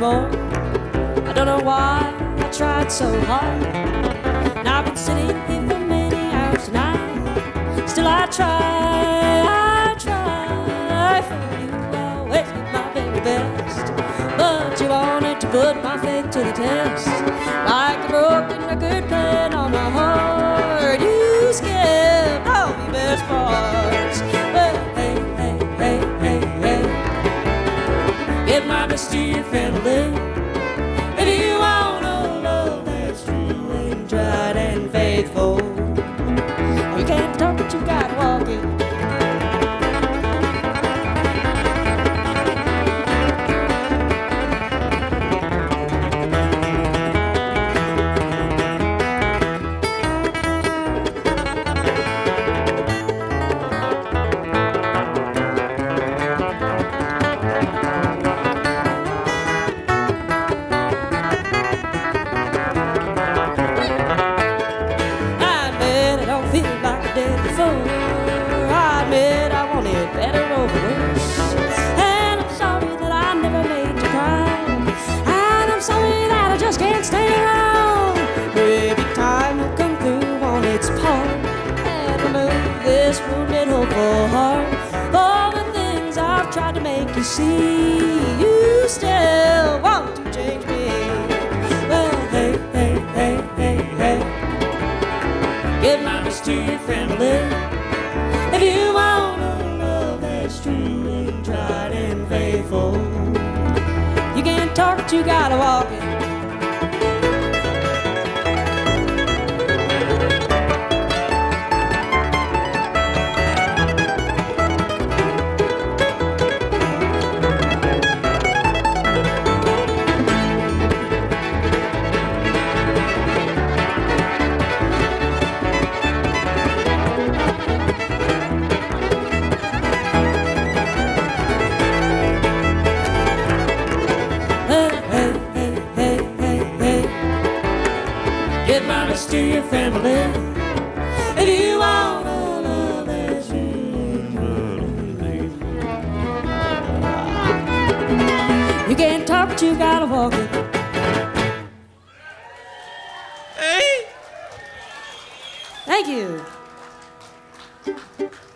anymore. I don't know why I tried so hard. And I've been sitting here for many hours tonight. Still I try for you. I always give my very best, but you wanted to put my faith to the test. Like a broken record playing on my heart, you skipped all your best parts. But hey, hey, hey, hey, hey, give my best to your family. If you want a love that's true and tried and faithful, you can't talk but you gotta walk it. This wounded, hopeful heart, all the things I've tried to make you see, you still want to change me. Well, hey, hey, hey, hey, hey, give my best to your family. If you want a love that's true and tried and faithful, you can't talk but you gotta walk it. Give my best to your family. If you want a love that's you can't talk but you gotta walk it. Hey. Thank you.